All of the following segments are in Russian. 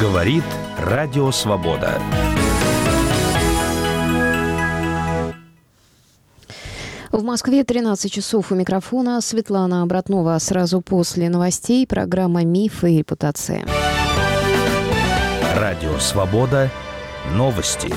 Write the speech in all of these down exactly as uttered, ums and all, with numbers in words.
Говорит Радио Свобода. В Москве тринадцать часов. У микрофона Светлана Братнова. Сразу после новостей программа «Мифы и репутация». Радио Свобода. Новости.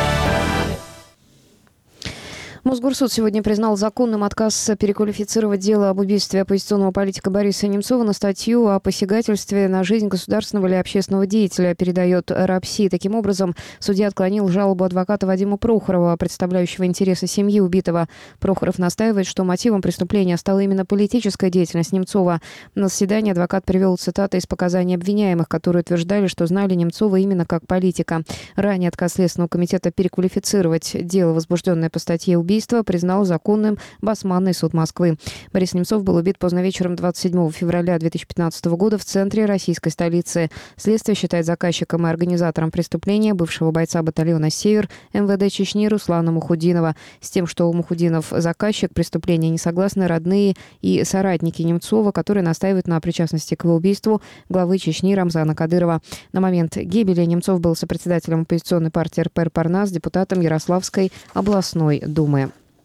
Мосгорсуд сегодня признал законным отказ переквалифицировать дело об убийстве оппозиционного политика Бориса Немцова на статью о посягательстве на жизнь государственного или общественного деятеля, передает РАПСИ. Таким образом, судья отклонил жалобу адвоката Вадима Прохорова, представляющего интересы семьи убитого. Прохоров настаивает, что мотивом преступления стала именно политическая деятельность Немцова. На заседании адвокат привел цитаты из показаний обвиняемых, которые утверждали, что знали Немцова именно как политика. Ранее отказ Следственного комитета переквалифицировать дело, возбужденное по статье убийства, Убийство признал законным Басманный суд Москвы. Борис Немцов был убит поздно вечером двадцать седьмого февраля две тысячи пятнадцатого года в центре российской столицы. Следствие считает заказчиком и организатором преступления бывшего бойца батальона «Север» эм вэ дэ Чечни Руслана Мухудинова. С тем, что Мухудинов заказчик преступления, не согласны родные и соратники Немцова, которые настаивают на причастности к его убийству главы Чечни Рамзана Кадырова. На момент гибели Немцов был сопредседателем оппозиционной партии эр пэ эр «Парнас», депутатом Ярославской областной думы.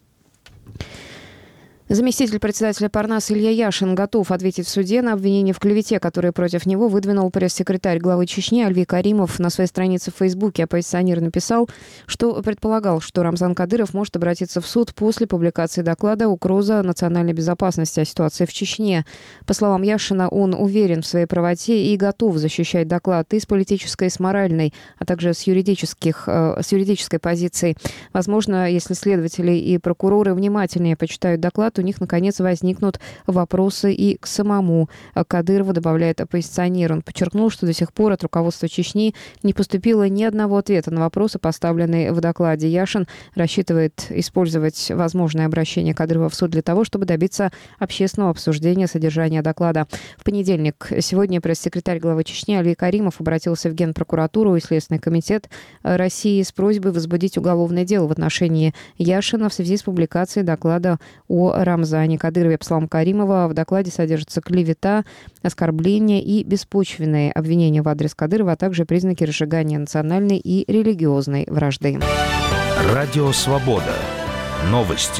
Заместитель председателя Парнас Илья Яшин готов ответить в суде на обвинение в клевете, которое против него выдвинул пресс-секретарь главы Чечни Альви Каримов. На своей странице в Фейсбуке оппозиционер написал, что предполагал, что Рамзан Кадыров может обратиться в суд после публикации доклада «Угроза национальной безопасности о ситуации в Чечне». По словам Яшина, он уверен в своей правоте и готов защищать доклад и с политической, и с моральной, а также с, юридических, э, с юридической позиции. Возможно, если следователи и прокуроры внимательнее почитают доклад, у них, наконец, возникнут вопросы и к самому Кадырову, добавляет оппозиционер. Он подчеркнул, что до сих пор от руководства Чечни не поступило ни одного ответа на вопросы, поставленные в докладе. Яшин рассчитывает использовать возможное обращение Кадырова в суд для того, чтобы добиться общественного обсуждения содержания доклада. В понедельник сегодня пресс-секретарь главы Чечни Альви Каримов обратился в Генпрокуратуру и Следственный комитет России с просьбой возбудить уголовное дело в отношении Яшина в связи с публикацией доклада о Рамзане Кадырове. По словам Каримова, в докладе содержится клевета, оскорбления и беспочвенные обвинения в адрес Кадырова, а также признаки разжигания национальной и религиозной вражды. Радио Свобода. Новости.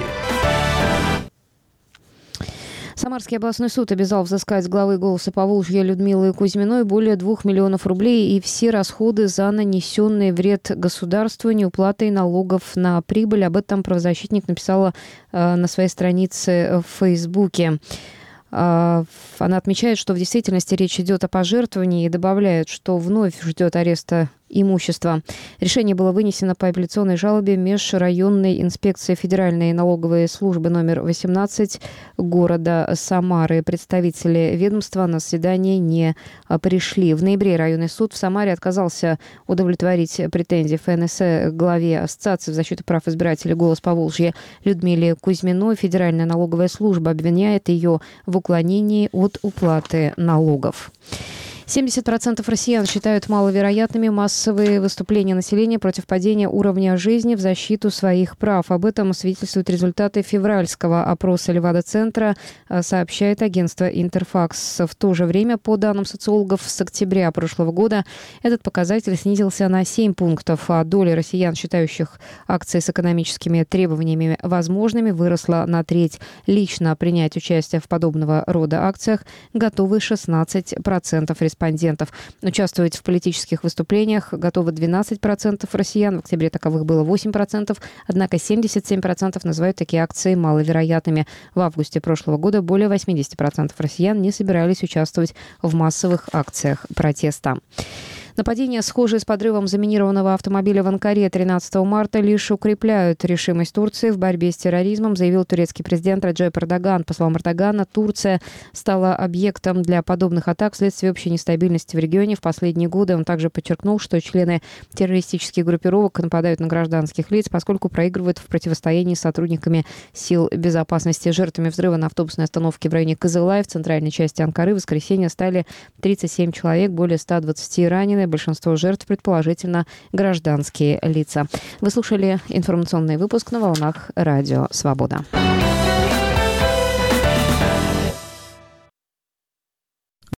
Самарский областной суд обязал взыскать с главы «Голоса Поволжья» Людмилы Кузьминой более двух миллионов рублей и все расходы за нанесенный вред государству неуплатой налогов на прибыль. Об этом правозащитник написала э, на своей странице в Фейсбуке. Она отмечает, что в действительности речь идет о пожертвовании и добавляет, что вновь ждет ареста имущества. Решение было вынесено по апелляционной жалобе межрайонной инспекции Федеральной налоговой службы номер восемнадцать города Самары. Представители ведомства на заседание не пришли. В ноябре районный суд в Самаре отказался удовлетворить претензии эф эн эс э главе Ассоциации в защиту прав избирателей «Голос Поволжья» Людмиле Кузьминой. Федеральная налоговая служба обвиняет ее в уклонении от уплаты налогов. семьдесят процентов россиян считают маловероятными массовые выступления населения против падения уровня жизни в защиту своих прав. Об этом свидетельствуют результаты февральского опроса Левада-центра, сообщает агентство «Интерфакс». В то же время, по данным социологов, с октября прошлого года этот показатель снизился на семь пунктов, а доля россиян, считающих акции с экономическими требованиями возможными, выросла на треть. Лично принять участие в подобного рода акциях готовы шестнадцать процентов респондентов. респондентов. Участвовать в политических выступлениях готовы двенадцать процентов россиян. В октябре таковых было восемь процентов. Однако семьдесят семь процентов называют такие акции маловероятными. В августе прошлого года более восемьдесят процентов россиян не собирались участвовать в массовых акциях протеста. Нападения, схожие с подрывом заминированного автомобиля в Анкаре тринадцатого марта, лишь укрепляют решимость Турции в борьбе с терроризмом, заявил турецкий президент Реджеп Эрдоган. По словам Эрдогана, Турция стала объектом для подобных атак вследствие общей нестабильности в регионе в последние годы. Он также подчеркнул, что члены террористических группировок нападают на гражданских лиц, поскольку проигрывают в противостоянии с сотрудниками сил безопасности. Жертвами взрыва на автобусной остановке в районе Кызылай в центральной части Анкары в воскресенье стали тридцать семь человек, более ста двадцати ранены. Большинство жертв, предположительно, гражданские лица. Вы слушали информационный выпуск на волнах Радио Свобода.